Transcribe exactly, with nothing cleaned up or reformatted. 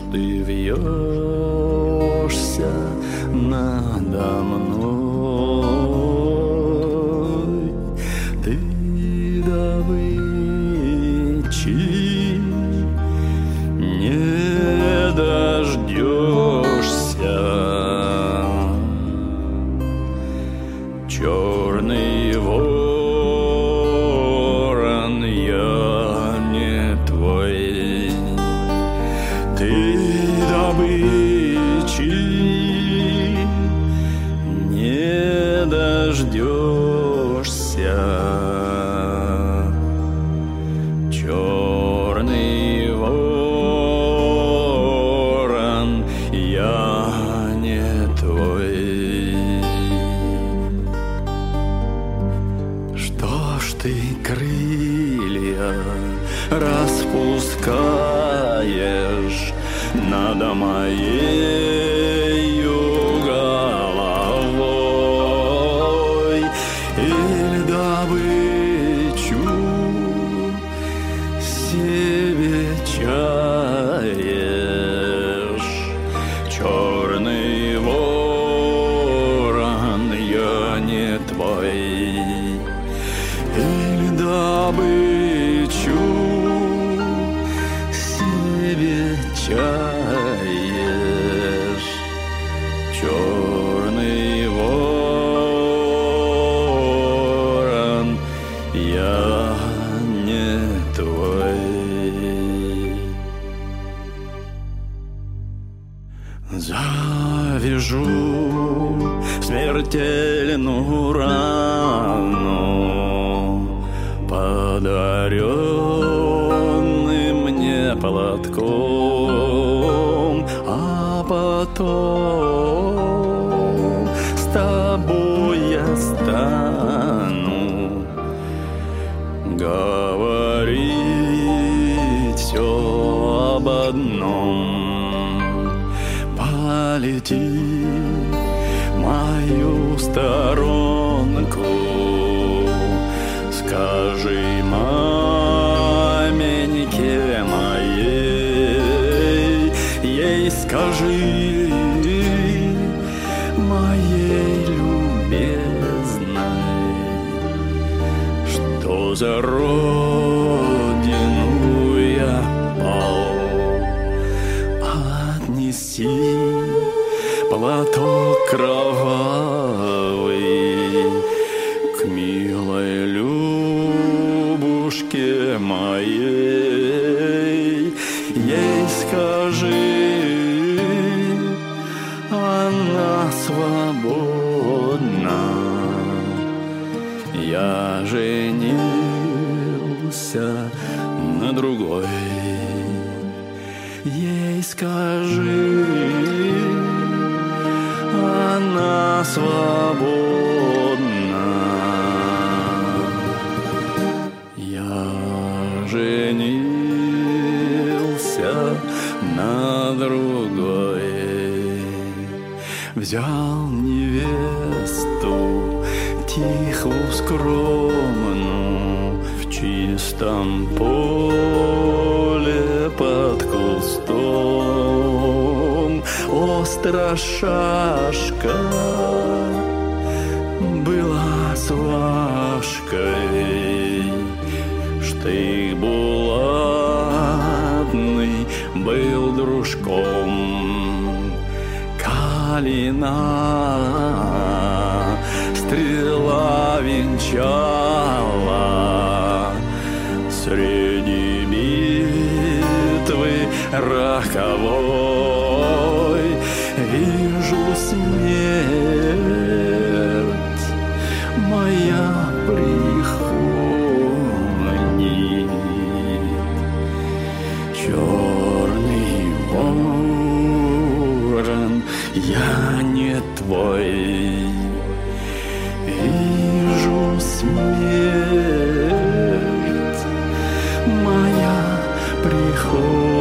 ты вьешься надо мной? Ты добычи не дождешься. Черный ворон, я не твой. Ты добычи не дождешься. Черный ворон, я не твой. Что ж ты крылья распускаешь надо моею головой? Или добычу себе чаешь? Черный ворон, я не твой. Или добычу себе чаешь? Черный ворон, я не твой. Завяжу смертельную рану подаренным мне платком, а потом с тобой я стану говорить все об одном. Полети мою сторонку, скажи маменьке моей, ей скажи, моей любезной, что за родину я пал. Отнеси платок кровавый к милой Любушке моей, ей скажи, она свободна. Я женился на другой. Ей скажи, она свободна. Я женился на другой. Взял невесту тихую, скромную, в чистом поле под кустом. Остра шашка была сважкой, штык булатный был дружком. Калина стрела венчала среди битвы роковой. Вижу смерть моя приходит. Черный ворон, я не твой. Вижу смерть моя приходит.